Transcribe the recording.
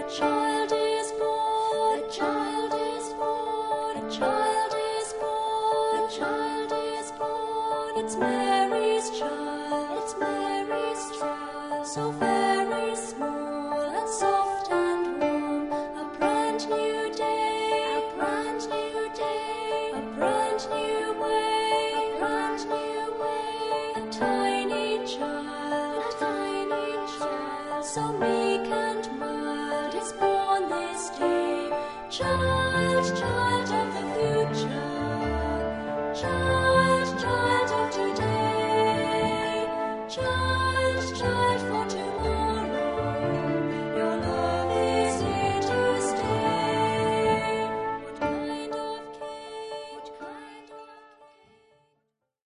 child is born, a child is born, a child is born, a child is born. It's Mary's child, it's Mary's child. So